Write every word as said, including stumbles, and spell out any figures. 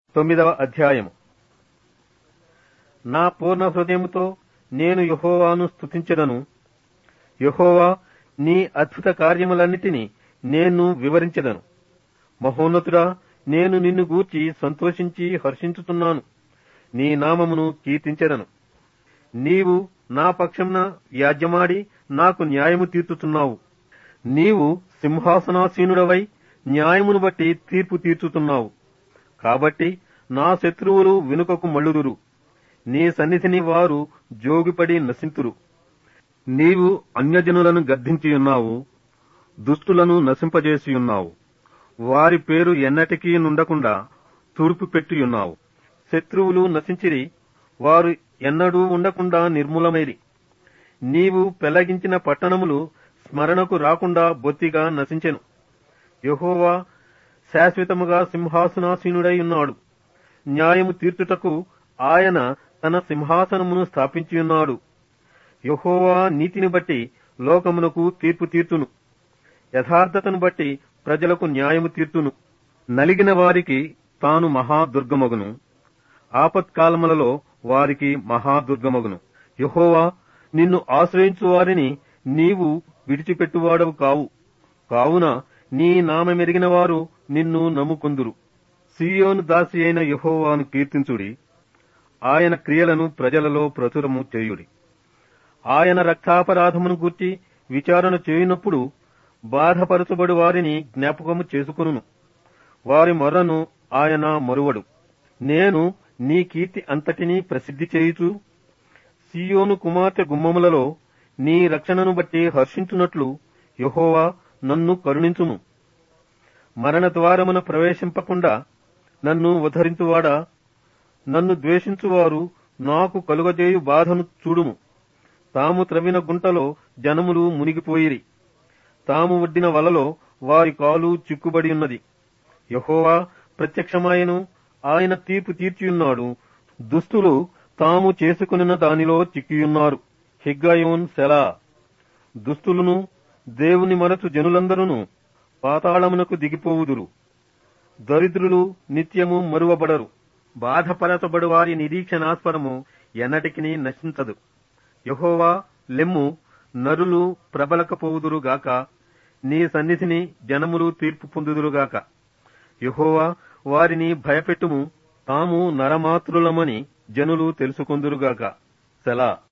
తొమ్మిదవ అధ్యాయము. నా పూర్ణ హృదయముతో నేను యెహోవాను స్తుతించెదను. యెహోవా, నీ అద్భుత కార్యములన్నిటినీ నేను వివరించెదను. మహోన్నతుడా, నేను నిన్ను గూర్చి సంతోషించి హర్షించుతున్నాను. నీ నామమును కీర్తించెదను. నీవు నా పక్షంన వ్యాజ్యమాడి నాకు న్యాయము తీర్చుతున్నావు. నీవు సింహాసనాసీనుడవై న్యాయమును బట్టి తీర్పు తీర్చుతున్నావు. కాబట్టి నా శత్రువులు వెనుకకు మళ్ళుదురు. నీ సన్నిధిని వారు జోగిపడి నశింతురు. నీవు అన్యజనులను గద్దించియున్నావు, దుష్టులను నశింపజేసియున్నావు. వారి పేరు ఎన్నటికీ నుండకుండా తూర్పు పెట్టియున్నావు. శత్రువులు నశించిరి, వారు ఎన్నడూ ఉండకుండా నిర్మూలమైరి. నీవు పెళ్లగించిన పట్టణములు స్మరణకు రాకుండా బొత్తిగా నశించెను. యెహోవా శాశ్వతముగా సింహాసనాసీనుడై ఉన్నాడు. న్యాయము తీర్చుటకు ఆయన తన సింహాసనమును స్థాపించియున్నాడు. యెహోవా నీతిని బట్టి లోకమునకు తీర్పు తీర్చును. యథార్థతను బట్టి ప్రజలకు న్యాయము తీర్చును. నలిగిన వారికి తాను మహాదుర్గమగును. ఆపత్కాలములలో వారికి మహాదుర్గమగును. యెహోవా, నిన్ను ఆశ్రయించు వారిని నీవు విడిచిపెట్టువాడవు కావు. కావున నీ నామమెరిగిన వారు నిన్ను నమ్ముకొందురు. సీయోను దాసి అయిన యెహోవాను కీర్తించుడి. ఆయన క్రియలను ప్రజలలో ప్రచురము చేయుడి. ఆయన రక్తాపరాధమును గూర్చి విచారణ చేయునప్పుడు బాధపరచబడు వారిని జ్ఞాపకము చేసుకొనును. వారి మొర్రను ఆయన మరువడు. నేను నీ కీర్తి అంతటినీ ప్రసిద్ధి చేయుచు సీయోను కుమార్తె గుమ్మములలో నీ రక్షణను బట్టి హర్షించున్నట్లు యెహోవా నన్ను కరుణించుము. మరణ ద్వారమున ప్రవేశింపకుండా నన్ను ఉద్ధరించువాడా, నన్ను ద్వేషించువారు నాకు కలుగజేయు బాధను చూడుము. తాము త్రవ్విన గుంటలో జనములు మునిగిపోయిరి. తాము ఒడ్డిన వలలో వారి కాలు చిక్కుబడి ఉన్నది. యెహోవా ప్రత్యక్షమాయను, ఆయన తీర్పు తీర్చియున్నాడు. దుష్టులు తాము చేసుకున్న దానిలో చిక్కియున్నారు. హిగ్గయోన్ సెలా. దుష్టులను దేవుని మరచు జనులందరూ పాతాళమునకు దిగిపోవుదురు. దరిద్రులు నిత్యము మరువబడరు. బాధపరచబడు వారి నిరీక్షణాస్పదము ఎన్నటికి నశించదు. యెహోవా, లెమ్ము, నరులు ప్రబలకపోవుదురుగాక. నీ సన్నిధిని జనములు తీర్పు పొందుదురుగాక. యెహోవా, వారిని భయపెట్టుము. తాము నరమాతృలమని జనులు తెలుసుకొందురుగాక. సెలా.